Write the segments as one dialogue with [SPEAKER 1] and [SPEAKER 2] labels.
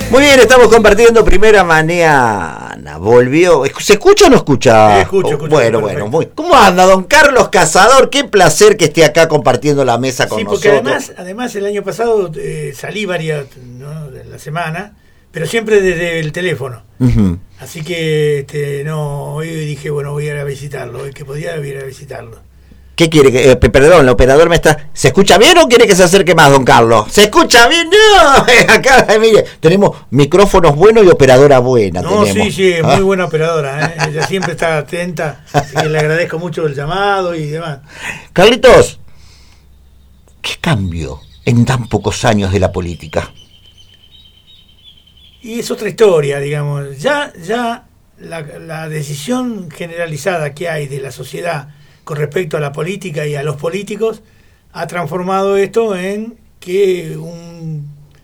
[SPEAKER 1] Muy bien, estamos compartiendo Primera Mañana. Volvió. ¿Se escucha o no escucha?
[SPEAKER 2] Escucho.
[SPEAKER 1] Bueno. ¿Cómo anda, don Carlos Cazador? Qué placer que esté acá compartiendo la mesa con nosotros.
[SPEAKER 2] Sí, porque además el año pasado salí varias, ¿no?, de la semana, pero siempre desde el teléfono.
[SPEAKER 1] Uh-huh.
[SPEAKER 2] Así que hoy dije, bueno, voy a ir a visitarlo. Hoy que podía ir a visitarlo.
[SPEAKER 1] ¿Qué quiere? Perdón, el operador me está... ¿Se escucha bien o quiere que se acerque más, don Carlos? ¿Se escucha bien? No, acá, mire, tenemos micrófonos buenos y operadora buena.
[SPEAKER 2] No,
[SPEAKER 1] tenemos.
[SPEAKER 2] sí, muy buena operadora, ¿eh? Ella siempre está atenta, así que le agradezco mucho el llamado y demás.
[SPEAKER 1] Carlitos, ¿qué cambió en tan pocos años de la política?
[SPEAKER 2] Y es otra historia, digamos. Ya la decisión generalizada que hay de la sociedad con respecto a la política y a los políticos ha transformado esto en que un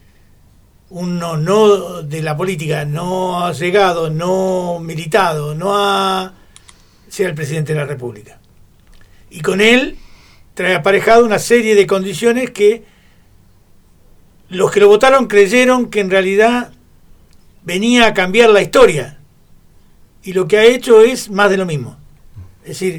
[SPEAKER 2] no de la política no ha llegado, no militado, sea el presidente de la República. Y con él trae aparejado una serie de condiciones que los que lo votaron creyeron que en realidad venía a cambiar la historia, y lo que ha hecho es más de lo mismo. Es decir,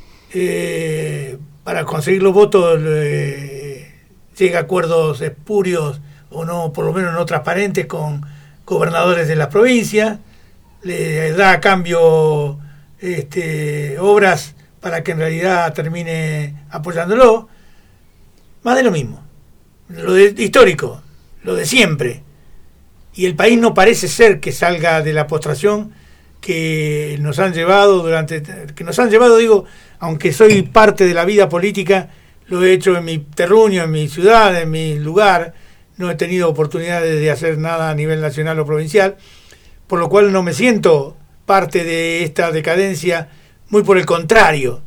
[SPEAKER 2] para conseguir los votos llega a acuerdos espurios o no, por lo menos no transparentes, con gobernadores de las provincias, le da a cambio obras para que en realidad termine apoyándolo. Más de lo mismo, lo de histórico, lo de siempre. Y el país no parece ser que salga de la postración que nos han llevado digo, aunque soy parte de la vida política, lo he hecho en mi terruño, en mi ciudad, en mi lugar, no he tenido oportunidades de hacer nada a nivel nacional o provincial, por lo cual no me siento parte de esta decadencia, muy por el contrario,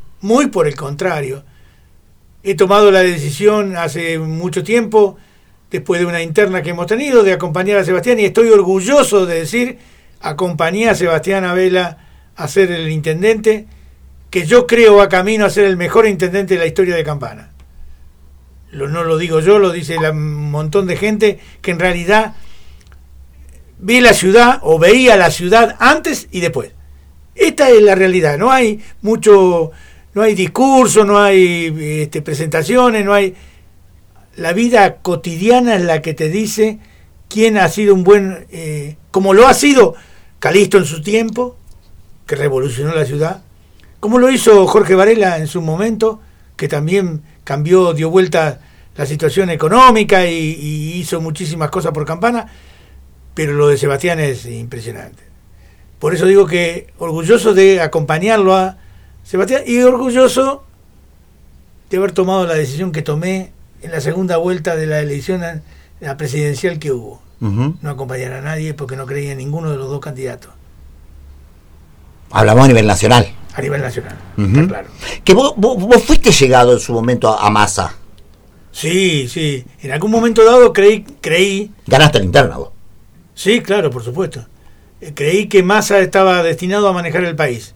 [SPEAKER 2] he tomado la decisión hace mucho tiempo, después de una interna que hemos tenido, de acompañar a Sebastián, y estoy orgulloso de decir, acompañé a Sebastián Abela a ser el intendente, que yo creo va camino a ser el mejor intendente de la historia de Campana. No lo digo yo, lo dice un montón de gente que en realidad ve la ciudad o veía la ciudad antes y después. Esta es la realidad, no hay discurso, no hay presentaciones, no hay... La vida cotidiana es la que te dice quién ha sido un buen... como lo ha sido Calixto en su tiempo, que revolucionó la ciudad, como lo hizo Jorge Varela en su momento, que también dio vuelta la situación económica y hizo muchísimas cosas por Campana, pero lo de Sebastián es impresionante. Por eso digo que orgulloso de acompañarlo a Sebastián y orgulloso de haber tomado la decisión que tomé en la segunda vuelta de la elección a la presidencial que hubo. Uh-huh. No acompañar a nadie porque no creía en ninguno de los dos candidatos.
[SPEAKER 1] Hablamos a nivel nacional.
[SPEAKER 2] A nivel nacional,
[SPEAKER 1] uh-huh.
[SPEAKER 2] Está claro.
[SPEAKER 1] Que vos fuiste llegado en su momento a Massa.
[SPEAKER 2] Sí. En algún momento dado creí.
[SPEAKER 1] Ganaste la interna vos.
[SPEAKER 2] Sí, claro, por supuesto. Creí que Massa estaba destinado a manejar el país.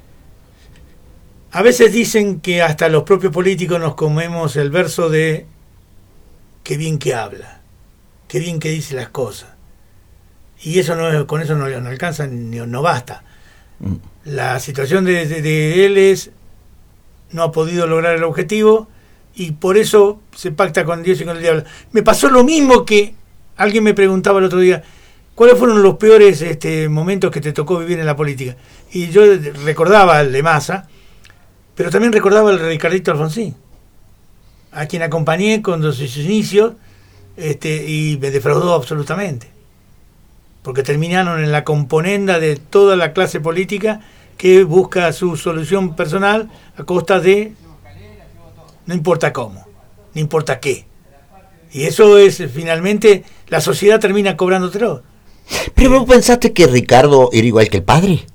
[SPEAKER 2] A veces dicen que hasta los propios políticos nos comemos el verso de qué bien que habla, qué bien que dice las cosas. Y eso con eso no alcanza, no basta. La situación de él es no ha podido lograr el objetivo y por eso se pacta con Dios y con el diablo. Me pasó lo mismo que alguien me preguntaba el otro día, ¿cuáles fueron los peores momentos que te tocó vivir en la política? Y yo recordaba el de Massa, pero también recordaba el de Ricardito Alfonsín, a quien acompañé con sus inicios y me defraudó absolutamente, porque terminaron en la componenda de toda la clase política que busca su solución personal a costa de no importa cómo, no importa qué. Y eso es, finalmente, la sociedad termina cobrándotelo.
[SPEAKER 1] ¿Pero vos pensaste que Ricardo era igual que el padre?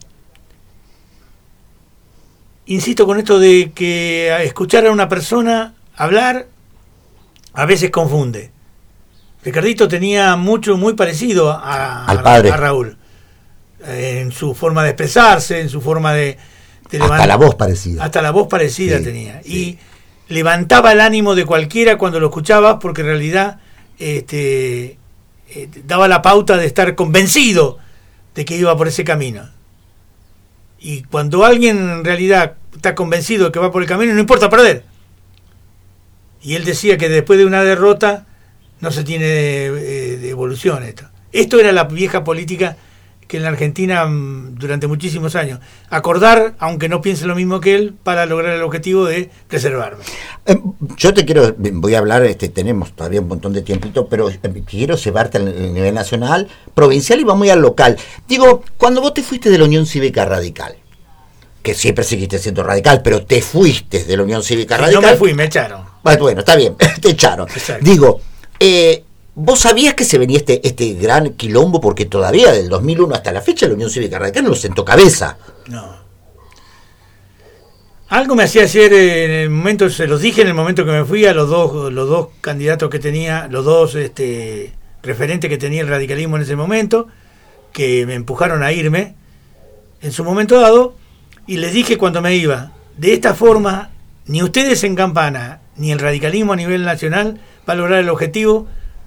[SPEAKER 2] Insisto con esto de que escuchar a una persona hablar a veces confunde. Ricardito tenía muy parecido
[SPEAKER 1] al padre,
[SPEAKER 2] a Raúl, en su forma de expresarse, en su forma de
[SPEAKER 1] hasta la voz parecida.
[SPEAKER 2] Hasta la voz parecida sí, tenía.
[SPEAKER 1] Sí.
[SPEAKER 2] Y levantaba el ánimo de cualquiera cuando lo escuchaba, porque en realidad daba la pauta de estar convencido de que iba por ese camino. Y cuando alguien en realidad está convencido de que va por el camino, no importa perder. Y él decía que después de una derrota no se tiene de evolución esto. Esto era la vieja política que en la Argentina durante muchísimos años. Acordar, aunque no piense lo mismo que él, para lograr el objetivo de preservarme.
[SPEAKER 1] Yo voy a hablar, tenemos todavía un montón de tiempito, pero quiero llevarte al nivel nacional, provincial y va muy al local. Digo, cuando vos te fuiste de la Unión Cívica Radical, que siempre seguiste siendo radical, pero te fuiste de la Unión Cívica Radical.
[SPEAKER 2] No me fui, me echaron.
[SPEAKER 1] Bueno, está bien, te echaron.
[SPEAKER 2] Exacto.
[SPEAKER 1] Digo, ¿vos sabías que se venía este gran quilombo? Porque todavía del 2001 hasta la fecha la Unión Cívica Radical no lo sentó cabeza.
[SPEAKER 2] No. Algo me hacía ayer en el momento, se los dije en el momento que me fui a los dos candidatos que tenía, los dos referentes que tenía el radicalismo en ese momento, que me empujaron a irme en su momento dado, y les dije cuando me iba, de esta forma, ni ustedes en Campana, ni el radicalismo a nivel nacional va a lograr el objetivo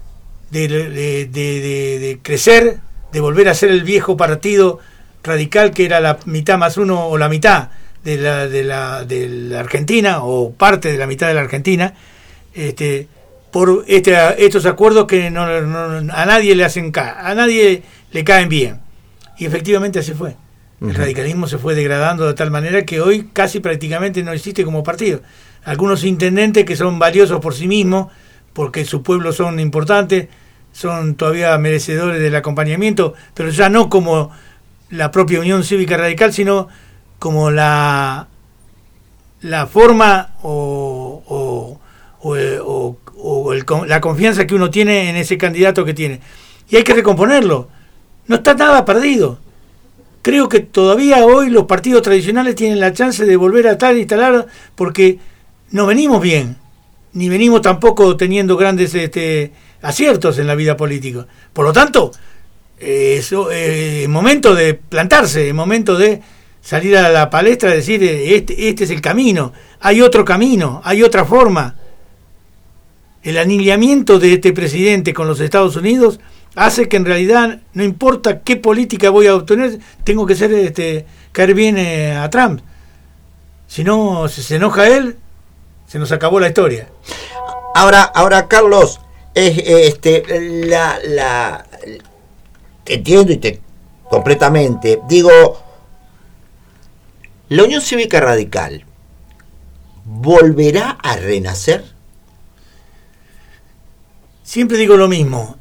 [SPEAKER 2] de crecer, de volver a ser el viejo partido radical que era la mitad más uno o la mitad de la Argentina o parte de la mitad de la Argentina, por estos acuerdos que a nadie le hacen a nadie le caen bien. Y efectivamente así fue. El radicalismo se fue degradando de tal manera que hoy casi prácticamente no existe como partido. Algunos intendentes que son valiosos por sí mismos, porque sus pueblos son importantes, son todavía merecedores del acompañamiento, pero ya no como la propia Unión Cívica Radical, sino como la forma la confianza que uno tiene en ese candidato que tiene. Y hay que recomponerlo. No está nada perdido. Creo que todavía hoy los partidos tradicionales tienen la chance de volver a estar instalados porque no venimos bien, ni venimos tampoco teniendo grandes aciertos en la vida política. Por lo tanto, es momento de plantarse, es momento de salir a la palestra y decir, este es el camino, hay otro camino, hay otra forma. El anillamiento de este presidente con los Estados Unidos hace que en realidad no importa qué política voy a obtener, tengo que caer bien a Trump. Si no, si se enoja él, se nos acabó la historia.
[SPEAKER 1] Ahora Carlos, entiendo completamente. Digo, ¿la Unión Cívica Radical volverá a renacer?
[SPEAKER 2] Siempre digo lo mismo.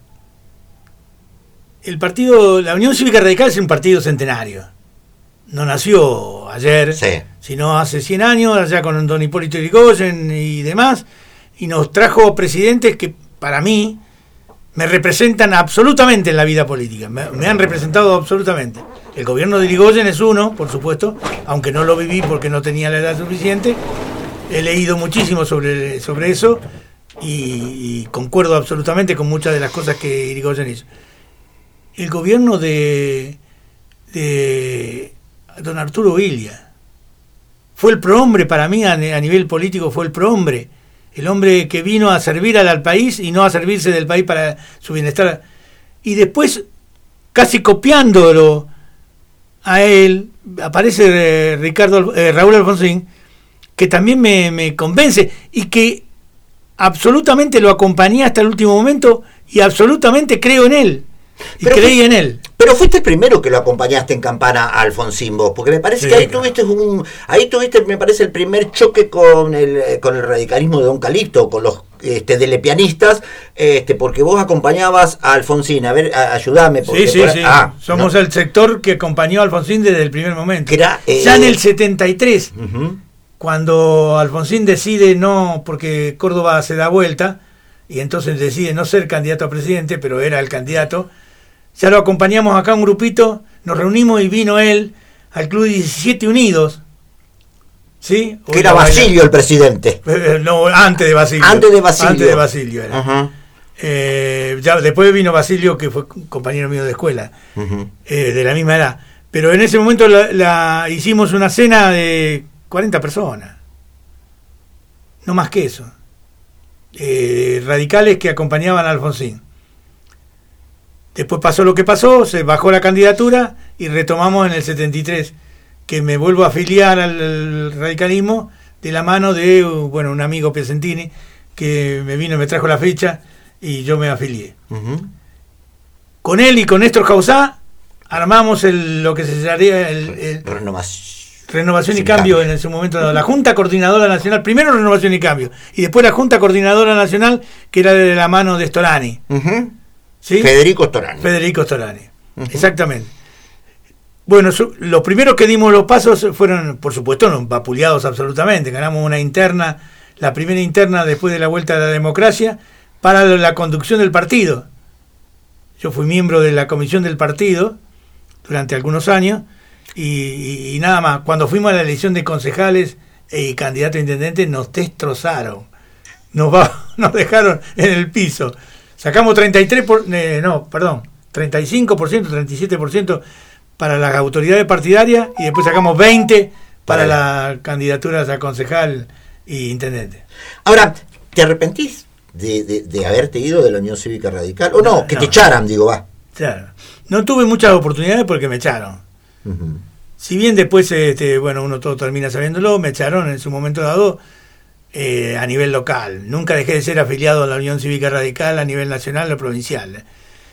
[SPEAKER 2] La Unión Cívica Radical es un partido centenario. No nació ayer,
[SPEAKER 1] sí,
[SPEAKER 2] sino hace 100 años, allá con don Hipólito Yrigoyen y demás, y nos trajo presidentes que para mí me representan absolutamente en la vida política, me han representado absolutamente. El gobierno de Yrigoyen es uno, por supuesto, aunque no lo viví porque no tenía la edad suficiente. He leído muchísimo sobre eso y concuerdo absolutamente con muchas de las cosas que Yrigoyen hizo. El gobierno de don Arturo Illia fue el prohombre para mí a nivel político, fue el prohombre, el hombre que vino a servir al país y no a servirse del país para su bienestar. Y después, casi copiándolo a él, aparece Raúl Alfonsín, que también me convence y que absolutamente lo acompañé hasta el último momento y absolutamente creo en él. Y creí en él.
[SPEAKER 1] Pero fuiste el primero que lo acompañaste en Campana a Alfonsín vos, porque me parece que ahí tuviste me parece el primer choque con el radicalismo de Don Calixto, con los delepianistas, porque vos acompañabas a Alfonsín. A ver, ayúdame.
[SPEAKER 2] Sí. Somos el sector que acompañó a Alfonsín desde el primer momento.
[SPEAKER 1] Ya
[SPEAKER 2] en el 73, cuando Alfonsín decide no, porque Córdoba se da vuelta, y entonces decide no ser candidato a presidente, pero era el candidato. Ya lo acompañamos acá un grupito, nos reunimos y vino él al Club 17 Unidos. ¿Sí?
[SPEAKER 1] Que era Basilio el presidente.
[SPEAKER 2] No, antes de Basilio.
[SPEAKER 1] Antes de Basilio.
[SPEAKER 2] Antes de Basilio era.
[SPEAKER 1] Uh-huh.
[SPEAKER 2] Ya después vino Basilio, que fue compañero mío de escuela, de la misma edad. Pero en ese momento hicimos una cena de 40 personas. No más que eso. Radicales que acompañaban a Alfonsín. Después pasó lo que pasó, se bajó la candidatura y retomamos en el 73, que me vuelvo a afiliar al radicalismo de la mano de un amigo Piacentini, que me vino y me trajo la fecha y yo me afilié. Uh-huh. Con él y con Néstor Jausá armamos lo que se llamaría Renovación y Cambio en ese momento, la Junta Coordinadora Nacional, primero Renovación y Cambio, y después la Junta Coordinadora Nacional, que era de la mano de Storani.
[SPEAKER 1] Uh-huh.
[SPEAKER 2] ¿Sí?
[SPEAKER 1] Federico Storani.
[SPEAKER 2] Uh-huh. Exactamente. Bueno, los primeros que dimos los pasos fueron, por supuesto, no, vapuleados absolutamente. Ganamos una interna, la primera interna después de la vuelta a la democracia, para la conducción del partido. Yo fui miembro de la comisión del partido durante algunos años, y nada más. Cuando fuimos a la elección de concejales y candidato a intendente, nos destrozaron. Nos dejaron en el piso. Sacamos 35%, 37% para las autoridades partidarias, y después sacamos 20% para las candidaturas a concejal y intendente.
[SPEAKER 1] Ahora, ¿te arrepentís de haberte ido de la Unión Cívica Radical? ¿O no? Que te echaran, digo, va.
[SPEAKER 2] Claro. No tuve muchas oportunidades porque me echaron. Uh-huh. Si bien después, uno todo termina sabiéndolo, me echaron en su momento dado a nivel local. Nunca dejé de ser afiliado a la Unión Cívica Radical a nivel nacional o provincial.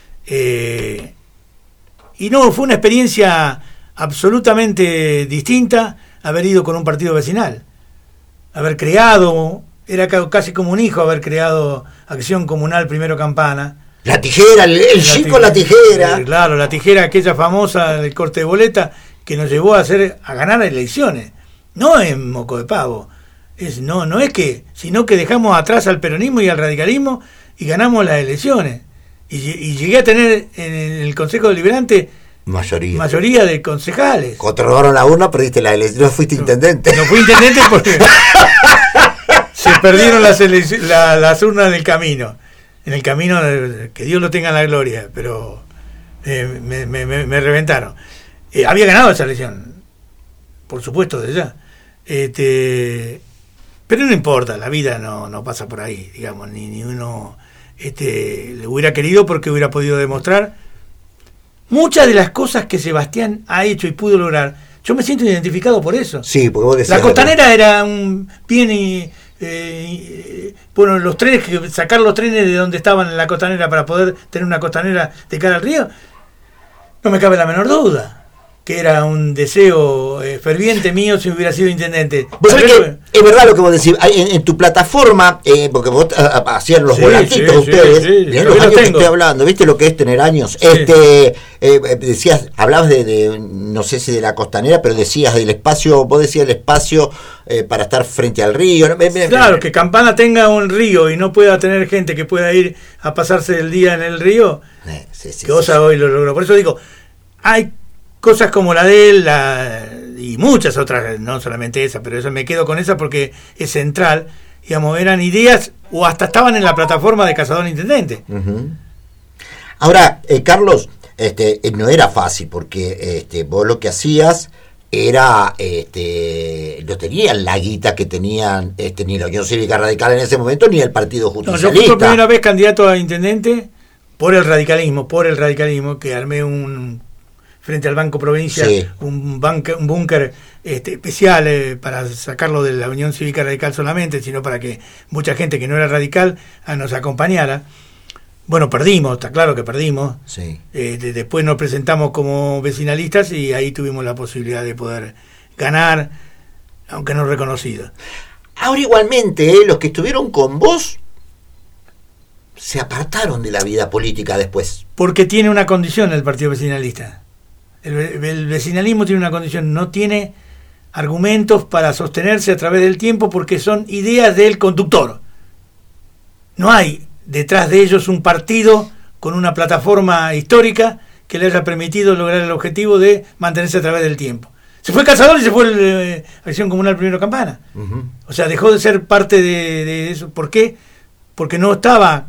[SPEAKER 2] Y no, fue una experiencia absolutamente distinta haber ido con un partido vecinal. Haber creado, era casi como un hijo haber creado Acción Comunal Primero Campana.
[SPEAKER 1] La tijera, el chico la tijera.
[SPEAKER 2] Claro, la tijera aquella famosa del corte de boleta que nos llevó a ganar elecciones. No en moco de pavo. No es que, sino que dejamos atrás al peronismo y al radicalismo y ganamos las elecciones. Y llegué a tener en el Consejo Deliberante mayoría de concejales.
[SPEAKER 1] Cuando te robaron la urna, perdiste la elección, no fuiste intendente.
[SPEAKER 2] No fui intendente porque se perdieron las urnas en el camino. En el camino, que Dios lo tenga en la gloria, pero me reventaron. Había ganado esa elección, por supuesto, de ya. Pero no importa, la vida no pasa por ahí, digamos, ni uno le hubiera querido, porque hubiera podido demostrar muchas de las cosas que Sebastián ha hecho y pudo lograr. Yo me siento identificado por eso.
[SPEAKER 1] Sí, porque vos decías,
[SPEAKER 2] la Costanera era un bien los trenes, sacar los trenes de donde estaban en la Costanera para poder tener una costanera de cara al río, no me cabe la menor duda que era un deseo ferviente mío si hubiera sido intendente.
[SPEAKER 1] ¿Vos sabés que es verdad lo que vos decís? En tu plataforma, porque vos hacías los volantitos ustedes, mirá los años que estoy hablando, ¿viste lo que es tener años? Sí. Decías, hablabas de no sé si de la Costanera, pero decías del espacio, vos decías el espacio para estar frente al río.
[SPEAKER 2] Claro, que Campana tenga un río y no pueda tener gente que pueda ir a pasarse el día en el río, que Osa hoy lo logró. Por eso digo, hay cosas como la de él y muchas otras, no solamente esa, pero eso me quedo con esa porque es central, digamos, eran ideas o hasta estaban en la plataforma de Cazador Intendente.
[SPEAKER 1] Uh-huh. Ahora, Carlos, no era fácil porque vos lo que hacías era, no tenían la guita que tenían ni la Unión Cívica Radical en ese momento, ni el Partido Justicialista.
[SPEAKER 2] No, yo fui por primera vez candidato a intendente por el radicalismo, que armé frente al Banco Provincia, sí, un búnker especial para sacarlo de la Unión Cívica Radical solamente, sino para que mucha gente que no era radical nos acompañara. Bueno, perdimos, está claro que perdimos.
[SPEAKER 1] Sí.
[SPEAKER 2] Después nos presentamos como vecinalistas y ahí tuvimos la posibilidad de poder ganar, aunque no reconocido.
[SPEAKER 1] Ahora igualmente, los que estuvieron con vos se apartaron de la vida política después.
[SPEAKER 2] Porque tiene una condición el partido vecinalista. El vecinalismo tiene una condición, no tiene argumentos para sostenerse a través del tiempo porque son ideas del conductor. No hay detrás de ellos un partido con una plataforma histórica que le haya permitido lograr el objetivo de mantenerse a través del tiempo. Se fue Cazador y se fue Acción Comunal Primero Campana. Uh-huh. O sea, dejó de ser parte de eso. ¿Por qué? Porque no estaba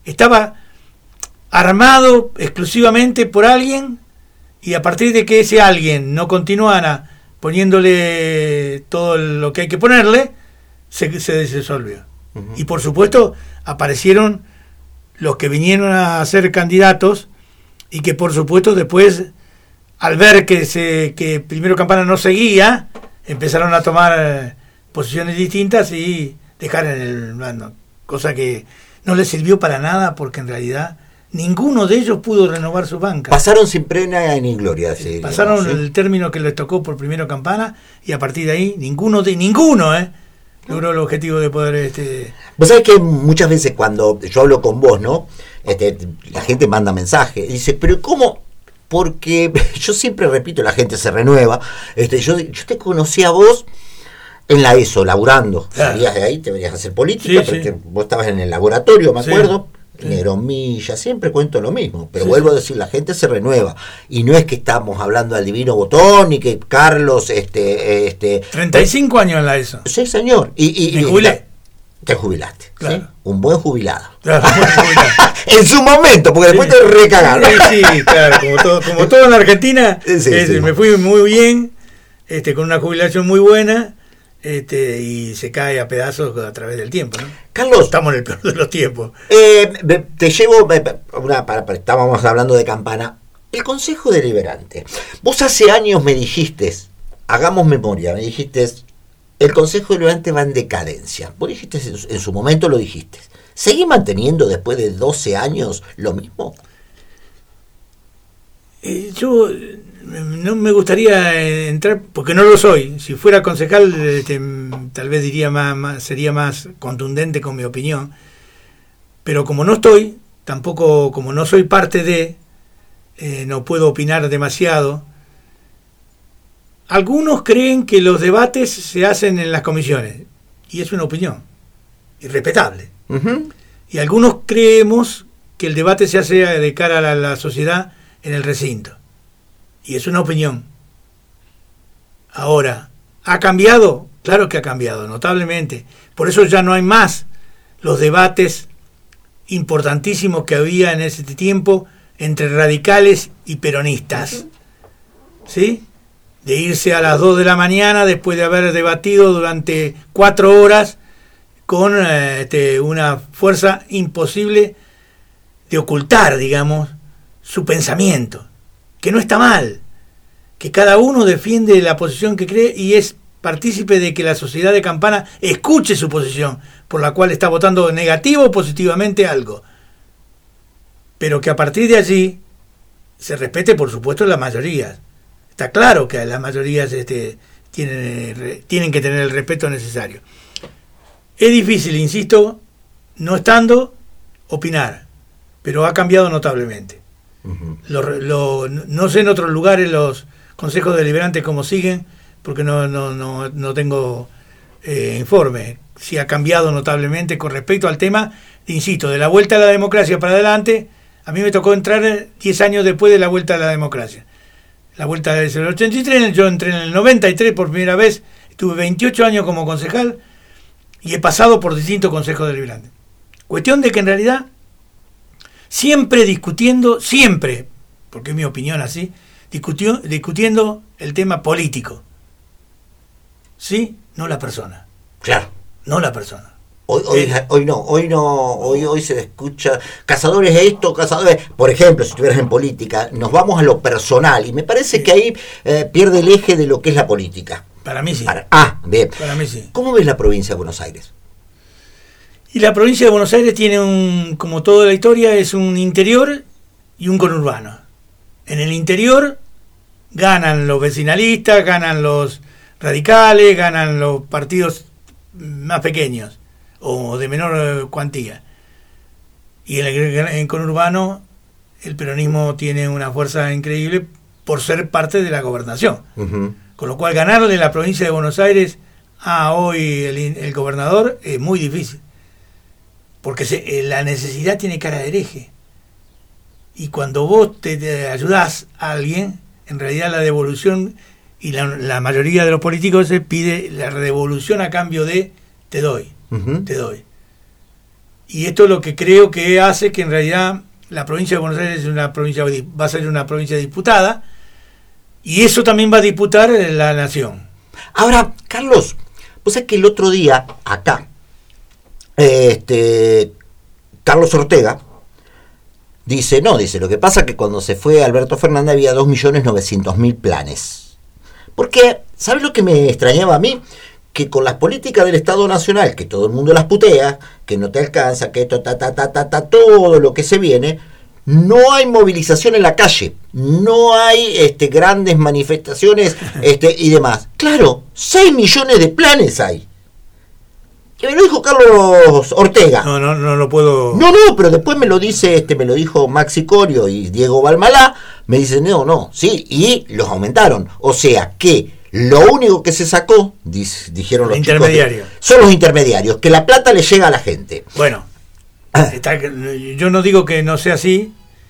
[SPEAKER 2] armado exclusivamente por alguien, y a partir de que ese alguien no continuara poniéndole todo lo que hay que ponerle, se disolvió. Uh-huh. Y por supuesto aparecieron los que vinieron a ser candidatos y que por supuesto después, al ver que primero Campana no seguía, empezaron a tomar posiciones distintas y dejar en el mando, cosa que no les sirvió para nada, porque en realidad ninguno de ellos pudo renovar su banca.
[SPEAKER 1] Pasaron sin pena ni gloria. Sí,
[SPEAKER 2] pasaron,
[SPEAKER 1] ¿sí?
[SPEAKER 2] El término que les tocó por primero Campana, y a partir de ahí ninguno logró el objetivo de poder...
[SPEAKER 1] Vos sabés que muchas veces cuando yo hablo con vos, ¿no? La gente manda mensajes y dice, pero ¿cómo? Porque yo siempre repito, la gente se renueva. Yo te conocí a vos en la ESO, laburando. Claro. Salías de ahí, te venías a hacer política, sí, porque vos estabas en el laboratorio, me acuerdo. Sí. Negromilla, siempre cuento lo mismo, pero vuelvo a decir, la gente se renueva, y no es que estamos hablando al divino botón, ni que Carlos
[SPEAKER 2] 35 años en la ESO.
[SPEAKER 1] Sí, señor. Y
[SPEAKER 2] me jubilé.
[SPEAKER 1] Te jubilaste,
[SPEAKER 2] claro.
[SPEAKER 1] ¿sí? Un buen jubilado.
[SPEAKER 2] Claro, un buen jubilado.
[SPEAKER 1] En su momento, porque después te recagaron.
[SPEAKER 2] Sí, claro, como todo en Argentina, me fui muy bien, con una jubilación muy buena, y se cae a pedazos a través del tiempo, ¿no?
[SPEAKER 1] Carlos,
[SPEAKER 2] estamos en el peor de los tiempos.
[SPEAKER 1] Te llevo estábamos hablando de Campana, el Consejo Deliberante. Vos hace años me dijiste, hagamos memoria, me dijiste, el Consejo Deliberante va en decadencia. Vos dijiste, en su momento lo dijiste. ¿Seguís manteniendo después de 12 años lo mismo?
[SPEAKER 2] Yo no me gustaría entrar, porque no lo soy. Si fuera concejal, tal vez diría sería más contundente con mi opinión. Pero como no estoy, tampoco, como no soy parte de, no puedo opinar demasiado. Algunos creen que los debates se hacen en las comisiones, y es una opinión irrespetable. Uh-huh. Y algunos creemos que el debate se hace de cara a la sociedad en el recinto, y es una opinión. Ahora, ¿ha cambiado? Claro que ha cambiado, notablemente. Por eso ya no hay más los debates importantísimos que había en ese tiempo entre radicales y peronistas, ¿sí? De irse a las 2 de la mañana después de haber debatido durante 4 horas con una fuerza imposible de ocultar, digamos, su pensamiento, que no está mal, que cada uno defiende la posición que cree y es partícipe de que la sociedad de Campana escuche su posición, por la cual está votando negativo o positivamente algo, pero que a partir de allí se respete, por supuesto, las mayorías. Está claro que las mayorías tienen que tener el respeto necesario. Es difícil, insisto, no estando, opinar, pero ha cambiado notablemente. Uh-huh. No sé en otros lugares los consejos deliberantes cómo siguen, porque no tengo informe. Si ha cambiado notablemente con respecto al tema, insisto, de la vuelta a la democracia para adelante. A mí me tocó entrar 10 años después de la vuelta a la democracia. La vuelta es el 83, yo entré en el 93 por primera vez, estuve 28 años como concejal y he pasado por distintos consejos deliberantes. Cuestión de que en realidad siempre discutiendo, porque es mi opinión así, discutiendo el tema político. ¿Sí? No la persona.
[SPEAKER 1] Claro.
[SPEAKER 2] No la persona.
[SPEAKER 1] Hoy se escucha cazadores esto, cazadores, por ejemplo, si estuvieras en política, nos vamos a lo personal y me parece que ahí pierde el eje de lo que es la política.
[SPEAKER 2] Para mí sí.
[SPEAKER 1] Bien.
[SPEAKER 2] Para mí sí.
[SPEAKER 1] ¿Cómo ves la provincia de Buenos Aires?
[SPEAKER 2] Y la provincia de Buenos Aires tiene como toda la historia, es un interior y un conurbano. En el interior ganan los vecinalistas, ganan los radicales, ganan los partidos más pequeños o de menor cuantía, y en el conurbano el peronismo tiene una fuerza increíble por ser parte de la gobernación. Uh-huh. Con lo cual ganarle la provincia de Buenos Aires a hoy el gobernador es muy difícil, porque la necesidad tiene cara de hereje, y cuando vos te ayudás a alguien, en realidad la devolución, y la mayoría de los políticos se pide la devolución a cambio de te doy. Uh-huh. Te doy. Y esto es lo que creo que hace que en realidad la provincia de Buenos Aires va a ser una provincia disputada, y eso también va a disputar la nación.
[SPEAKER 1] Ahora, Carlos, vos sabés que el otro día acá Carlos Ortega Dice, lo que pasa es que cuando se fue Alberto Fernández había 2.900.000 planes. Porque, ¿sabes lo que me extrañaba a mí? Que con las políticas del Estado Nacional, que todo el mundo las putea, que no te alcanza, que esto, todo lo que se viene, no hay movilización en la calle, no hay grandes manifestaciones y demás. Claro, 6 millones de planes hay. Que me lo dijo Carlos Ortega.
[SPEAKER 2] No lo puedo.
[SPEAKER 1] No, pero después me lo dijo Maxi Corio y Diego Balmalá. Me dicen, sí, y los aumentaron. O sea que lo único que se sacó, dijeron los
[SPEAKER 2] intermediarios,
[SPEAKER 1] son los intermediarios, que la plata le llega a la gente.
[SPEAKER 2] Bueno, yo no digo que no sea así,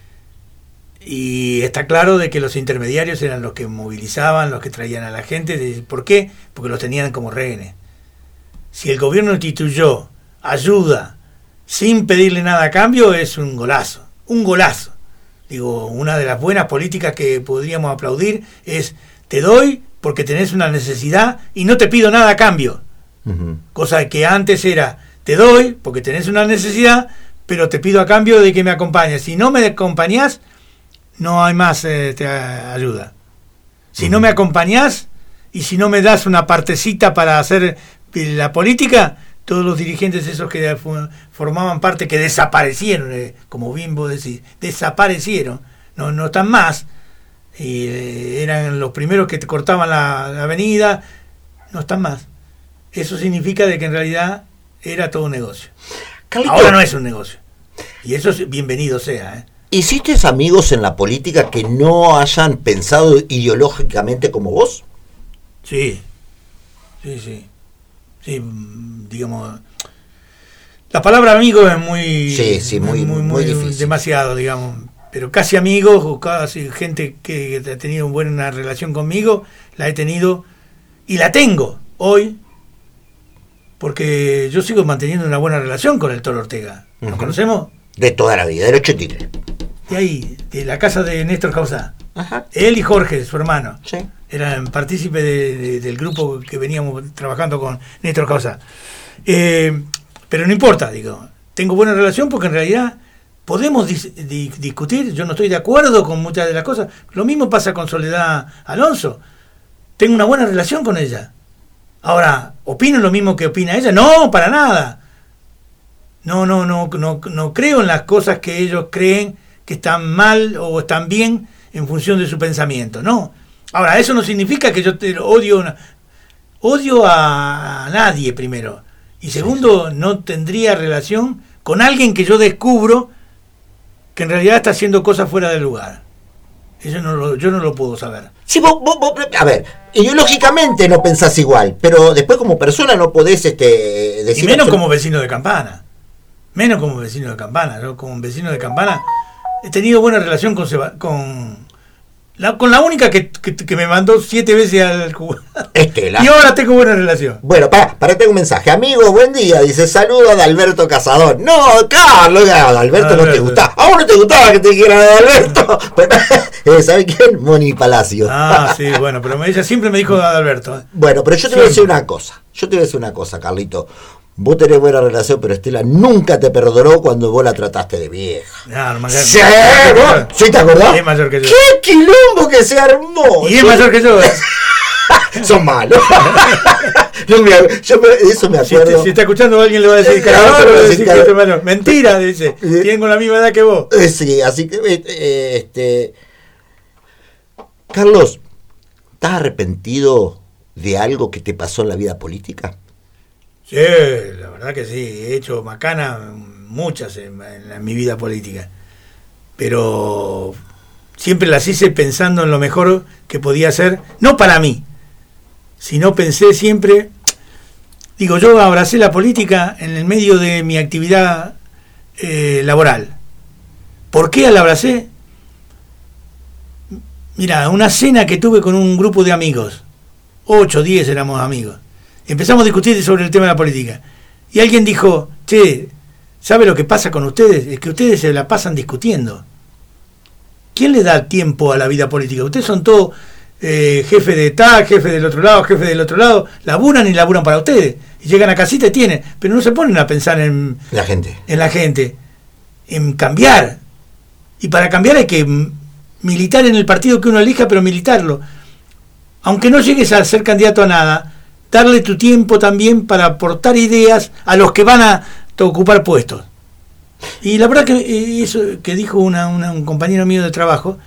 [SPEAKER 2] y está claro de que los intermediarios eran los que movilizaban, los que traían a la gente. ¿Por qué? Porque los tenían como rehenes. Si el gobierno instituyó ayuda sin pedirle nada a cambio, es un golazo. Digo, una de las buenas políticas que podríamos aplaudir es: te doy porque tenés una necesidad y no te pido nada a cambio. Uh-huh. Cosa que antes era: te doy porque tenés una necesidad, pero te pido a cambio de que me acompañes. Si no me acompañás, no hay más ayuda. Si no me acompañás y si no me das una partecita para hacer la política, todos los dirigentes esos que formaban parte, que desaparecieron, como bien vos decís, desaparecieron, no están más, y eran los primeros que te cortaban la avenida, no están más. Eso significa de que en realidad era todo un negocio. Carlito, ahora no es un negocio, y eso es bienvenido sea.
[SPEAKER 1] ¿Hiciste amigos en la política que no hayan pensado ideológicamente como vos?
[SPEAKER 2] Sí, digamos, la palabra amigo es muy difícil, demasiado, digamos, pero casi amigos o casi gente que ha tenido una buena relación conmigo, la he tenido y la tengo hoy, porque yo sigo manteniendo una buena relación con el Toro Ortega. ¿Nos uh-huh. conocemos?
[SPEAKER 1] De toda la vida, del 83.
[SPEAKER 2] De ahí, de la casa de Néstor Causá.
[SPEAKER 1] Ajá.
[SPEAKER 2] Él y Jorge, su hermano,
[SPEAKER 1] sí,
[SPEAKER 2] eran partícipes del grupo que veníamos trabajando con Néstor Causá. Pero no importa, digo, tengo buena relación porque en realidad podemos discutir. Yo no estoy de acuerdo con muchas de las cosas. Lo mismo pasa con Soledad Alonso. Tengo una buena relación con ella. Ahora, ¿opino lo mismo que opina ella? No, para nada. No creo en las cosas que ellos creen que están mal o están bien en función de su pensamiento, no. Ahora, eso no significa que yo odio a nadie, primero, y segundo, no tendría relación con alguien que yo descubro que en realidad está haciendo cosas fuera del lugar. Eso yo no lo puedo saber.
[SPEAKER 1] Sí, vos, a ver, ideológicamente no pensás igual, pero después como persona no podés decir...
[SPEAKER 2] Y menos como vecino de Campana. Yo como vecino de Campana he tenido buena relación con la única que me mandó 7 veces al jugador.
[SPEAKER 1] Estela.
[SPEAKER 2] Y ahora tengo buena relación.
[SPEAKER 1] Bueno, para tengo un mensaje. Amigo, buen día. Dice, saludo a Adalberto Cazador. No, Carlos, Adalberto no te gustaba. ¿A vos no te gustaba que te dijeran Adalberto? ¿Sabes quién? Moni Palacio.
[SPEAKER 2] Sí, bueno, pero ella siempre me dijo Adalberto.
[SPEAKER 1] Bueno, pero yo te voy a decir una cosa. Carlito. Vos tenés buena relación, pero Estela nunca te perdonó cuando vos la trataste de vieja. ¿Sí? ¿Sí te acordás?
[SPEAKER 2] Es mayor que yo.
[SPEAKER 1] ¡Qué quilombo que se armó!
[SPEAKER 2] Y es mayor que yo.
[SPEAKER 1] Son malos. Eso me acuerdo.
[SPEAKER 2] Si está escuchando alguien le va a decir, cargador, le va a decir que es mayor. Mentira, dice. Tengo la misma edad que vos.
[SPEAKER 1] Sí, así que... Carlos, ¿estás arrepentido de algo que te pasó en la vida política?
[SPEAKER 2] Sí, la verdad que sí, he hecho macanas muchas en mi vida política, pero siempre las hice pensando en lo mejor que podía hacer, no para mí, sino pensé siempre, digo, yo abracé la política en el medio de mi actividad laboral. ¿Por qué la abracé? Mira, una cena que tuve con un grupo de amigos, 8 o 10 éramos amigos. Empezamos a discutir sobre el tema de la política. Y alguien dijo, che, ¿sabe lo que pasa con ustedes? Es que ustedes se la pasan discutiendo. ¿Quién le da tiempo a la vida política? Ustedes son todos jefe de tal, jefe del otro lado, laburan y laburan para ustedes. Y llegan a casita y tienen, pero no se ponen a pensar en
[SPEAKER 1] la gente,
[SPEAKER 2] en cambiar. Y para cambiar hay que militar en el partido que uno elija, pero militarlo. Aunque no llegues a ser candidato a nada, darle tu tiempo también para aportar ideas a los que van a ocupar puestos. Y la verdad que eso que dijo un compañero mío de trabajo,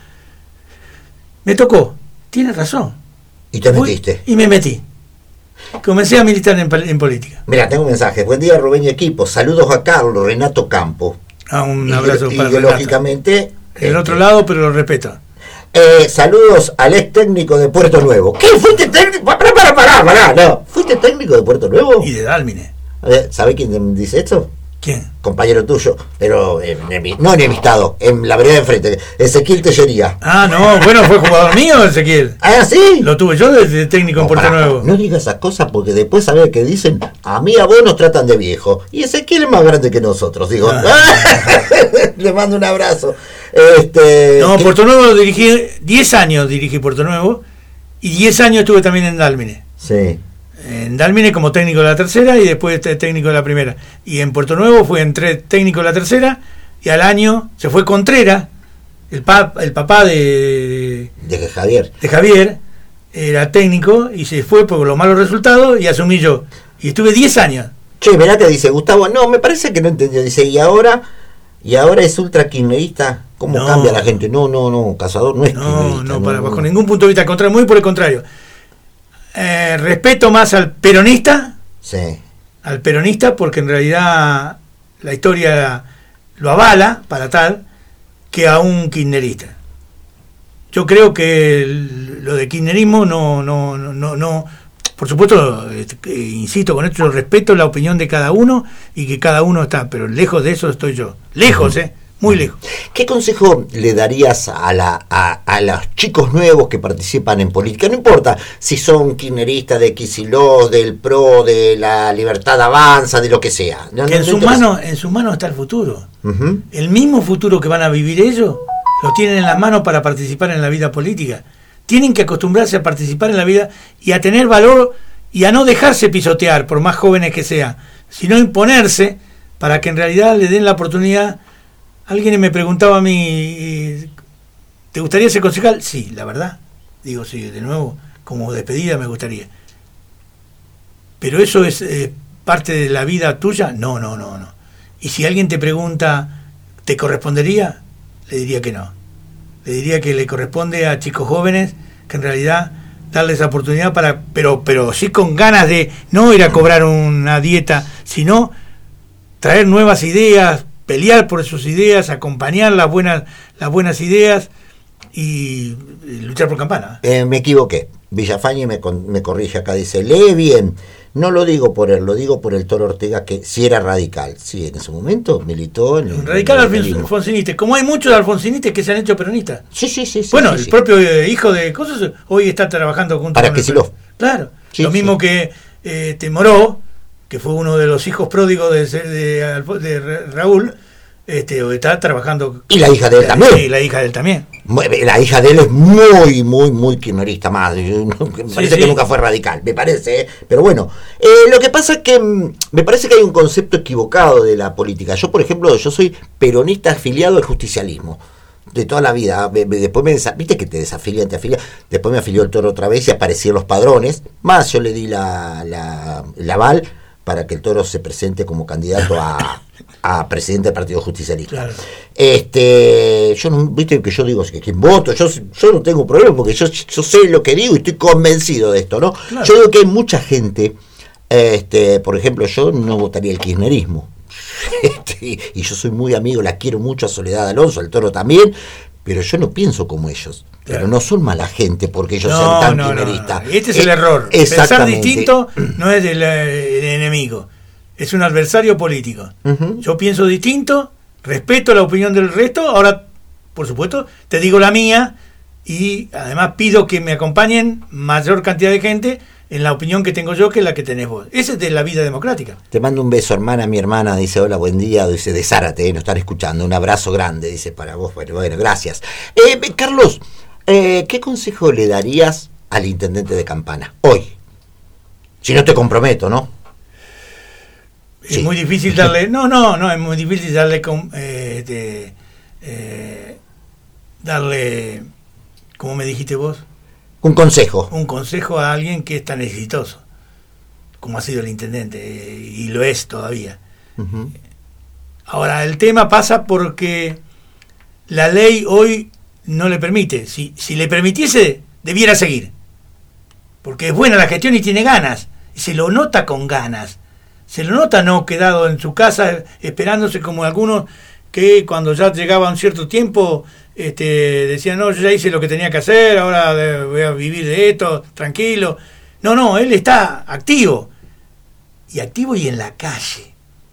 [SPEAKER 2] me tocó. Tiene razón.
[SPEAKER 1] ¿Y te metiste?
[SPEAKER 2] Y me metí. Comencé a militar en política.
[SPEAKER 1] Mira, tengo un mensaje. Buen día, Rubén y equipo. Saludos a Carlos Renato Campo.
[SPEAKER 2] Un abrazo para
[SPEAKER 1] ideológicamente.
[SPEAKER 2] El otro lado, pero lo respeto.
[SPEAKER 1] Saludos al ex técnico de Puerto Nuevo. ¿Qué? ¿Fuiste técnico? Pará, no. ¿Fuiste técnico de Puerto Nuevo?
[SPEAKER 2] Y de Dálmine.
[SPEAKER 1] ¿Sabe quién dice esto?
[SPEAKER 2] ¿Quién?
[SPEAKER 1] Compañero tuyo, pero no enemistado, en la vereda de enfrente, Ezequiel Tellería.
[SPEAKER 2] No, bueno, fue jugador mío Ezequiel.
[SPEAKER 1] ¿Sí?
[SPEAKER 2] Lo tuve yo desde técnico en Puerto Nuevo.
[SPEAKER 1] No digas esas cosas porque después sabés que dicen, a mí a vos nos tratan de viejo. Y Ezequiel es más grande que nosotros, digo. Le mando un abrazo.
[SPEAKER 2] Puerto Nuevo lo dirigí, 10 años dirigí Puerto Nuevo, y 10 años estuve también en Dálmine.
[SPEAKER 1] Sí.
[SPEAKER 2] En Dálmine como técnico de la tercera y después técnico de la primera. Y en Puerto Nuevo entré técnico de la tercera y al año se fue Contreras, el papá de Javier, era técnico y se fue por los malos resultados y asumí yo. Y estuve 10 años.
[SPEAKER 1] Che, mirá que dice Gustavo, no, me parece que no entendió. Dice, y ahora es ultra kirchnerista. ¿Cómo cambia la gente? No, Cazador no es kirchnerista.
[SPEAKER 2] Bajo ningún punto de vista, contrario, muy por el contrario. Respeto más al peronista, porque en realidad la historia lo avala para tal, que a un kirchnerista. Yo creo que lo de kirchnerismo no, por supuesto, insisto con esto, yo respeto la opinión de cada uno y que cada uno está, pero lejos de eso estoy yo, lejos, muy lejos.
[SPEAKER 1] ¿Qué consejo le darías a los chicos nuevos que participan en política? No importa si son kirchneristas de Kicillof, del PRO, de la Libertad Avanza, de lo que sea.
[SPEAKER 2] En sus manos está el futuro. Uh-huh. El mismo futuro que van a vivir ellos, lo tienen en las manos para participar en la vida política. Tienen que acostumbrarse a participar en la vida y a tener valor y a no dejarse pisotear, por más jóvenes que sean, sino imponerse para que en realidad le den la oportunidad. Alguien me preguntaba a mí, ¿te gustaría ser concejal? Sí, la verdad. Digo, sí, de nuevo, como despedida me gustaría. ¿Pero eso es parte de la vida tuya? No. Y si alguien te pregunta, ¿te correspondería? Le diría que no. Le diría que le corresponde a chicos jóvenes que en realidad darles la oportunidad pero sí con ganas de no ir a cobrar una dieta, sino traer nuevas ideas, pelear por sus ideas, acompañar las buenas ideas y luchar por campana.
[SPEAKER 1] Me equivoqué. Villafañe me corrige acá, dice, lee bien. No lo digo por él, lo digo por el Toro Ortega, que sí era radical. Sí, en ese momento militó en
[SPEAKER 2] radical alfonsinista. Como hay muchos alfonsinistas que se han hecho peronistas.
[SPEAKER 1] Sí.
[SPEAKER 2] Bueno, el propio hijo de cosas hoy está trabajando junto
[SPEAKER 1] para Kicillof.
[SPEAKER 2] Claro. Lo mismo que Moró, que fue uno de los hijos pródigos de Raúl, está trabajando.
[SPEAKER 1] Y la hija de él también.
[SPEAKER 2] Sí, la hija de él también.
[SPEAKER 1] La hija de él es muy kirchnerista más. Me parece que nunca fue radical, me parece. Pero bueno, lo que pasa es que me parece que hay un concepto equivocado de la política. Yo, por ejemplo, soy peronista afiliado al justicialismo. De toda la vida. Después viste que te desafilian, después me afilió el Toro otra vez y aparecieron los padrones. Más yo le di el aval para que el Toro se presente como candidato a presidente del Partido Justicialista.
[SPEAKER 2] Claro.
[SPEAKER 1] Yo no, viste que yo digo que quien voto, yo no tengo problema porque yo sé lo que digo y estoy convencido de esto, ¿no? Claro. Yo digo que hay mucha gente, por ejemplo, yo no votaría el kirchnerismo. Y yo soy muy amigo, la quiero mucho a Soledad Alonso, al Toro también, pero yo no pienso como ellos. Claro. Pero no son mala gente porque ellos sean tan kirchneristas.
[SPEAKER 2] No. Este es el error. Pensar distinto no es el enemigo, es un adversario político. Uh-huh. Yo pienso distinto, respeto la opinión del resto, ahora, por supuesto, te digo la mía y además pido que me acompañen mayor cantidad de gente en la opinión que tengo yo que la que tenés vos. Esa es de la vida democrática.
[SPEAKER 1] Te mando un beso, hermana. Mi hermana dice, hola, buen día, dice de Zárate, nos están escuchando. Un abrazo grande, dice, para vos. Bueno, gracias. Carlos, ¿qué consejo le darías al intendente de Campana hoy? Si no te comprometo, ¿no?
[SPEAKER 2] Es muy difícil darle... No, es muy difícil darle darle, como me dijiste vos,
[SPEAKER 1] un consejo.
[SPEAKER 2] Un consejo a alguien que es tan exitoso, como ha sido el intendente, y lo es todavía. Uh-huh. Ahora, el tema pasa porque la ley hoy no le permite. Si le permitiese, debiera seguir. Porque es buena la gestión y tiene ganas. Y se lo nota con ganas. Se lo nota no quedado en su casa esperándose como algunos que cuando ya llegaba un cierto tiempo decían, no, yo ya hice lo que tenía que hacer, ahora voy a vivir de esto, tranquilo. No, él está activo. Y activo y en la calle.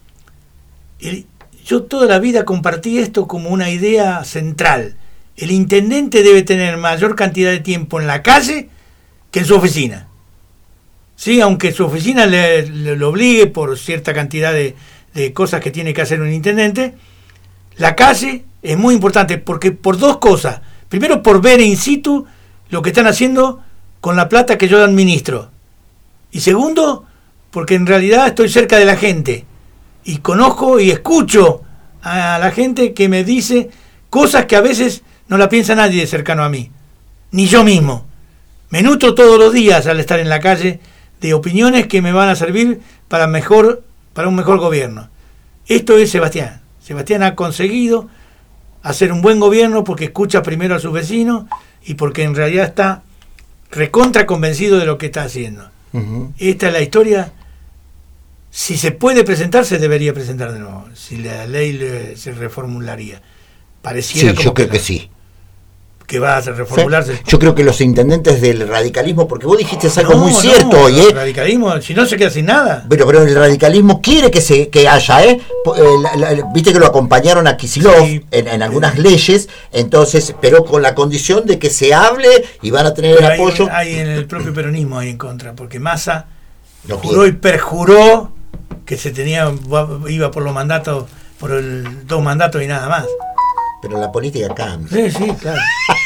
[SPEAKER 2] Yo toda la vida compartí esto como una idea central. El intendente debe tener mayor cantidad de tiempo en la calle que en su oficina. Sí, aunque su oficina le obligue por cierta cantidad de cosas que tiene que hacer un intendente, la calle es muy importante porque por dos cosas. Primero, por ver in situ lo que están haciendo con la plata que yo administro. Y segundo, porque en realidad estoy cerca de la gente. Y conozco y escucho a la gente que me dice cosas que a veces no la piensa nadie cercano a mí, ni yo mismo. Me nutro todos los días al estar en la calle de opiniones que me van a servir para un mejor gobierno. Esto es Sebastián. Sebastián ha conseguido hacer un buen gobierno porque escucha primero a sus vecinos y porque en realidad está recontra convencido de lo que está haciendo. Uh-huh. Esta es la historia. Si se puede presentar, se debería presentar de nuevo. Si la ley se reformularía. Pareciera
[SPEAKER 1] sí,
[SPEAKER 2] como
[SPEAKER 1] yo creo que sí.
[SPEAKER 2] Que va a reformularse.
[SPEAKER 1] ¿Sí? Yo creo que los intendentes del radicalismo, porque vos dijiste algo muy cierto hoy,
[SPEAKER 2] El radicalismo, si no se queda sin nada.
[SPEAKER 1] Pero el radicalismo quiere que haya, viste que lo acompañaron a Kicillof sí, en algunas leyes, entonces, pero con la condición de que se hable y van a tener el apoyo.
[SPEAKER 2] Hay en el propio peronismo ahí en contra, porque Massa juró y perjuró que iba por los mandatos, por el 2 mandatos y nada más.
[SPEAKER 1] Pero la política cambia.
[SPEAKER 2] Sí, claro.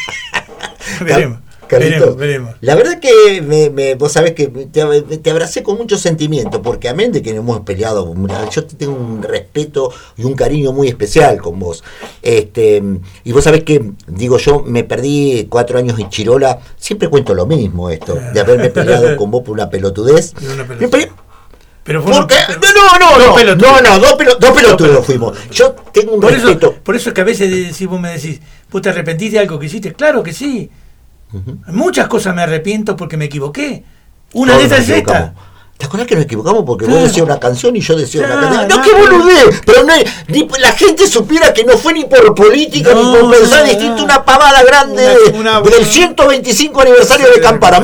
[SPEAKER 2] Veremos.
[SPEAKER 1] La verdad que vos sabés que te abracé con mucho sentimiento, porque amén de que nos hemos peleado, yo tengo un respeto y un cariño muy especial con vos. Y vos sabés que, digo, yo me perdí 4 años en Chirola, siempre cuento lo mismo esto, de haberme peleado con vos por una pelotudez.
[SPEAKER 2] Pero fue
[SPEAKER 1] dos pelotudos fuimos. Yo tengo un respeto.
[SPEAKER 2] Por eso es que a veces vos me decís, ¿vos te arrepentís de algo que hiciste? Claro que sí. Uh-huh. Muchas cosas me arrepiento porque me equivoqué. Una de estas es esta.
[SPEAKER 1] ¿Te acuerdas que nos equivocamos porque vos decías una canción y yo decía una canción? No, qué boludez. Pero ni la gente supiera que no fue ni por política ni por pensar distinto, una pavada grande del 125 aniversario de Campana.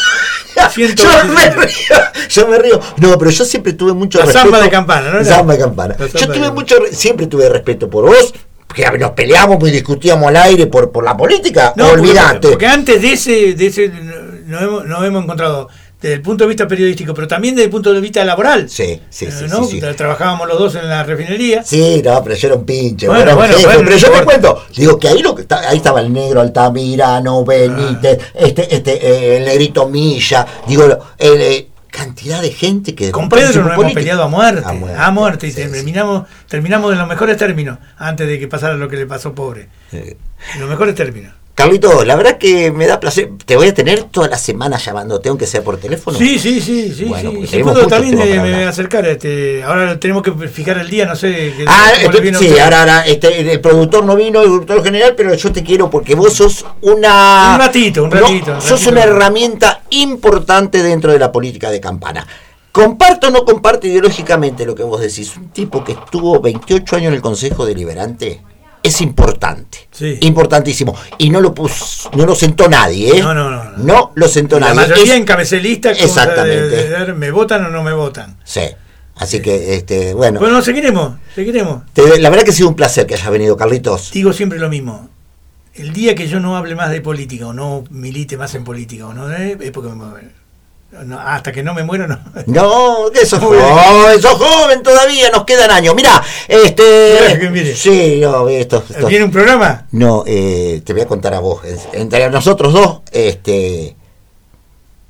[SPEAKER 1] Yo me río. No, pero yo siempre tuve mucho respeto.
[SPEAKER 2] Samba de Campana, ¿no?
[SPEAKER 1] Samba de Campana. Siempre tuve respeto por vos, que nos peleamos y discutíamos al aire por la política. No, olvidate.
[SPEAKER 2] Porque antes de ese nos hemos encontrado desde el punto de vista periodístico, pero también desde el punto de vista laboral.
[SPEAKER 1] Sí.
[SPEAKER 2] Trabajábamos los dos en la refinería.
[SPEAKER 1] Sí, no, pero yo era un pinche.
[SPEAKER 2] Bueno,
[SPEAKER 1] pero yo te cuento, digo que ahí ahí estaba el negro Altamirano, Benítez, el negrito Milla, digo, cantidad de gente que
[SPEAKER 2] con Pedro nos hemos peleado a muerte y terminamos en los mejores términos antes de que pasara lo que le pasó, pobre. En los mejores términos.
[SPEAKER 1] Carlito, la verdad que me da placer. Te voy a tener toda la semana llamándote, aunque sea por teléfono.
[SPEAKER 2] Sí.
[SPEAKER 1] Bueno,
[SPEAKER 2] sí. Si puedo también me voy a acercar. Ahora tenemos que fijar el día, no sé.
[SPEAKER 1] Ahora el productor no vino, el productor general, pero yo te quiero porque vos sos un ratito. Sos una herramienta importante dentro de la política de Campana. Comparto o no comparto ideológicamente lo que vos decís. Un tipo que estuvo 28 años en el Consejo Deliberante. Es importante, importantísimo. Y no lo sentó nadie, No lo sentó nadie.
[SPEAKER 2] La mayoría encabecé lista.
[SPEAKER 1] Exactamente.
[SPEAKER 2] ¿Me votan o no me votan?
[SPEAKER 1] Sí. Así que, bueno.
[SPEAKER 2] Bueno, seguiremos.
[SPEAKER 1] La verdad que ha sido un placer que hayas venido, Carlitos.
[SPEAKER 2] Digo siempre lo mismo. El día que yo no hable más de política o no milite más en política o no es porque hasta que no me muero, no.
[SPEAKER 1] No, que sos joven todavía, nos quedan años. Mirá, sí, no, esto.
[SPEAKER 2] ¿Viene un programa?
[SPEAKER 1] No, te voy a contar a vos. Entre nosotros dos,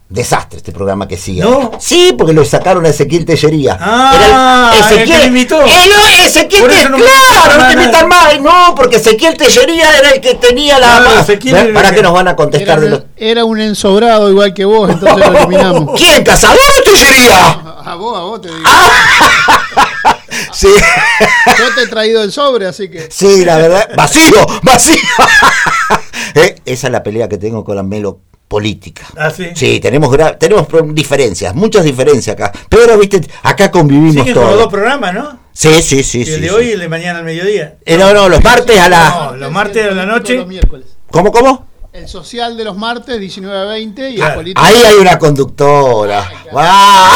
[SPEAKER 1] Desastre este programa que sigue.
[SPEAKER 2] ¿No?
[SPEAKER 1] Sí, porque lo sacaron a Ezequiel Tellería.
[SPEAKER 2] Ah, el que me invitó.
[SPEAKER 1] Ezequiel,
[SPEAKER 2] Por eso no me
[SPEAKER 1] claro, no te
[SPEAKER 2] invitan
[SPEAKER 1] invitan más. No, porque Ezequiel Tellería era el que tenía la...
[SPEAKER 2] Claro, Ezequiel era el
[SPEAKER 1] ¿Para
[SPEAKER 2] que-
[SPEAKER 1] qué nos van a contestar de los...
[SPEAKER 3] Era un ensobrado igual que vos, entonces lo eliminamos.
[SPEAKER 1] ¿Quién? ¿Cazador o Tellería?
[SPEAKER 3] A vos te digo.
[SPEAKER 1] Sí.
[SPEAKER 3] Yo te he traído el sobre, así que.
[SPEAKER 1] Sí, la verdad, vacío. Esa es la pelea que tengo con la Melo política.
[SPEAKER 2] Ah, sí.
[SPEAKER 1] Sí, tenemos diferencias, muchas diferencias acá. Pero, viste, acá convivimos
[SPEAKER 2] Siguen con los dos
[SPEAKER 1] todos.
[SPEAKER 2] programas, ¿no?
[SPEAKER 1] Sí.
[SPEAKER 2] El de hoy y el de mañana al mediodía.
[SPEAKER 1] No, los martes a la...
[SPEAKER 2] No, los martes a la noche.
[SPEAKER 3] Los miércoles.
[SPEAKER 1] ¿Cómo?
[SPEAKER 3] El social de los martes, 19 a 20, y
[SPEAKER 2] Claro.
[SPEAKER 3] el político.
[SPEAKER 1] Ahí hay una conductora. ¡Ah!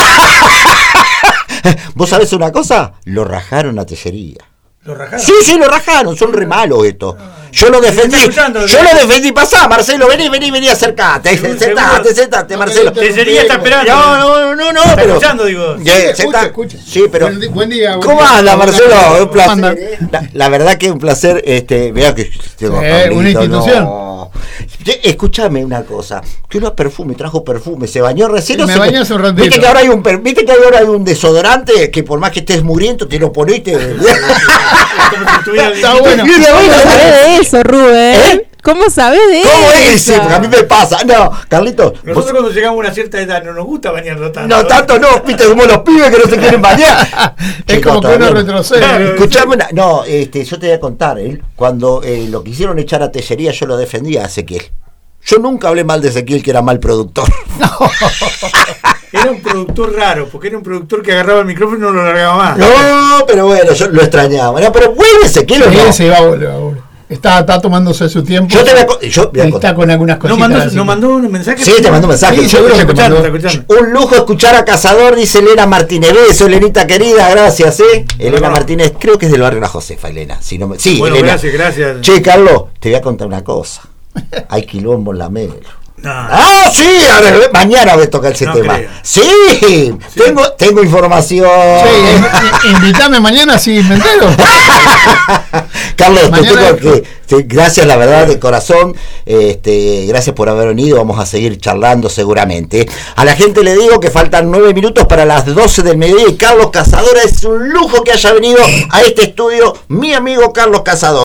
[SPEAKER 1] ¿Vos sabés una cosa? Lo rajaron a Tellería.
[SPEAKER 2] Los rajaron.
[SPEAKER 1] Sí, lo rajaron, son re malos estos. Yo lo defendí, pasá, Marcelo, vení, acercate, sentate, Marcelo.
[SPEAKER 2] Tellería está esperando.
[SPEAKER 1] No,
[SPEAKER 2] Está
[SPEAKER 1] pero...
[SPEAKER 2] escuchando, digo.
[SPEAKER 3] Escucha.
[SPEAKER 1] Sí, pero...
[SPEAKER 3] Buen día.
[SPEAKER 1] ¿Cómo anda, Marcelo? Un placer.
[SPEAKER 3] Anda.
[SPEAKER 1] La verdad que un placer, mirá que tengo a Pablito,
[SPEAKER 3] una institución.
[SPEAKER 1] no. Escúchame una cosa, que uno trajo perfume, se bañó recién.
[SPEAKER 3] Sí, me bañé hace un ratito.
[SPEAKER 1] Viste que ahora hay un desodorante que por más que estés muriendo te lo pones y te...
[SPEAKER 2] Como si estuviera
[SPEAKER 3] Está bueno.
[SPEAKER 4] ¿Cómo sabés de eso, Rubén? ¿Cómo sabés de eso?
[SPEAKER 1] ¿Cómo es? Sí, porque a mí me pasa. No, Carlitos.
[SPEAKER 2] Nosotros cuando llegamos a una cierta edad no nos gusta bañarnos tanto.
[SPEAKER 1] No, tanto no, viste, como los pibes que no se quieren bañar.
[SPEAKER 3] Es como que uno retrocede.
[SPEAKER 2] Claro.
[SPEAKER 1] Escuchame yo te voy a contar, cuando lo quisieron echar a Tellería, yo lo defendía a Ezequiel. Yo nunca hablé mal de Ezequiel, que era mal productor.
[SPEAKER 2] Era un productor raro, porque era un productor que agarraba el micrófono y no lo largaba más.
[SPEAKER 1] No, pero bueno, yo lo extrañaba. No, pero vuelve Ezequiel o no.
[SPEAKER 3] Sí, va a volver. Está tomándose su tiempo.
[SPEAKER 1] Yo te voy a
[SPEAKER 3] Está
[SPEAKER 1] contar.
[SPEAKER 3] con algunas cositas.
[SPEAKER 2] ¿No mandó un mensaje?
[SPEAKER 1] Sí, te mandó un mensaje.
[SPEAKER 3] Sí, seguro que te mandó.
[SPEAKER 2] Está escuchando.
[SPEAKER 1] Un lujo escuchar a Cazador, dice Elena Martínez. Beso, Elenita querida, gracias, Elena Martínez, creo que es del barrio La Josefa, Elena. Sí,
[SPEAKER 2] Bueno,
[SPEAKER 1] Elena.
[SPEAKER 2] gracias.
[SPEAKER 1] Che, Carlos, te voy a contar una cosa. Hay quilombo en la Melo.
[SPEAKER 2] No.
[SPEAKER 1] Ah, sí, mañana voy a tocar ese
[SPEAKER 2] No
[SPEAKER 1] tema.
[SPEAKER 2] creo.
[SPEAKER 1] Sí, tengo información.
[SPEAKER 3] Sí, invítame mañana si me entero.
[SPEAKER 1] Carlos,
[SPEAKER 3] Mañana-
[SPEAKER 1] gracias, la verdad, de corazón. Gracias por haber venido. Vamos a seguir charlando seguramente. A la gente le digo que faltan 9 minutos para las 12 del mediodía. Y Carlos Cazador, es un lujo que haya venido a este estudio, mi amigo Carlos Cazador.